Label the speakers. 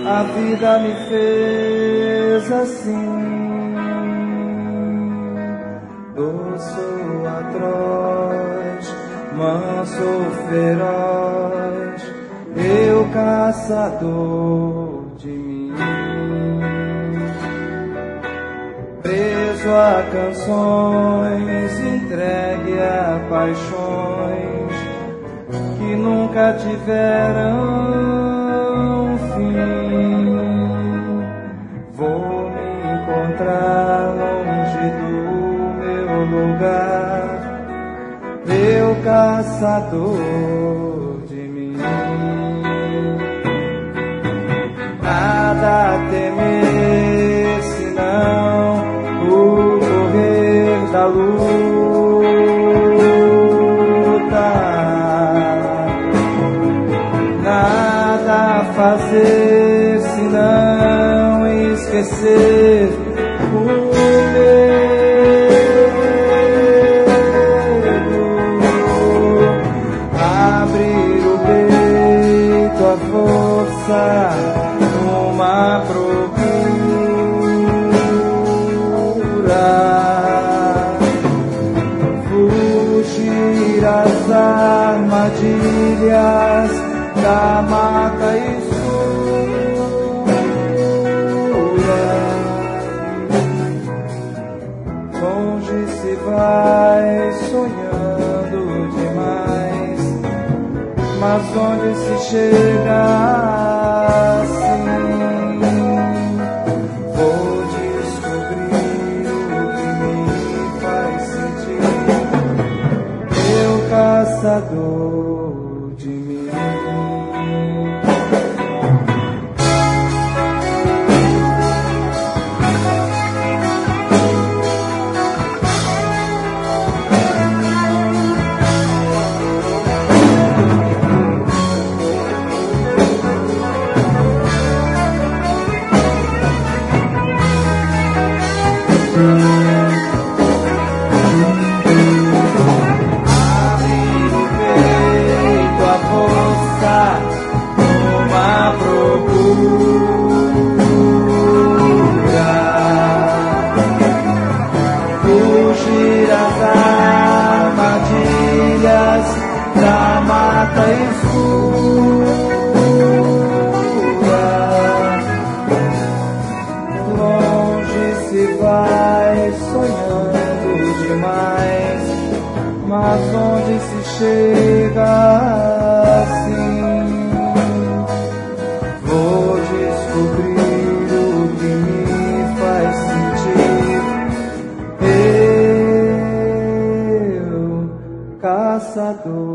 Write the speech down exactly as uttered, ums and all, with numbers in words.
Speaker 1: A vida me fez assim, doce ou atroz, manso feroz, eu caçador de mim, preso a canções, entregue a paixões que nunca tiveram fim. Vou me encontrar longe do meu lugar, eu caçador de mim. Nada a temer senão o correr da luta, nada a fazer senão esquecer o medo, abrir o peito à força, uma procura, fugir às armadilhas da mata escura. Longe se vai sonhando demais, mas onde se chega assim? Vou descobrir o que me faz sentir, eu caçador de mim. Abrir o peito à força, uma procura, fugir às armadilhas da mata escura. Longe se vai sonhando demais, mas onde se chega assim? Vou descobrir o que me faz sentir, eu caçador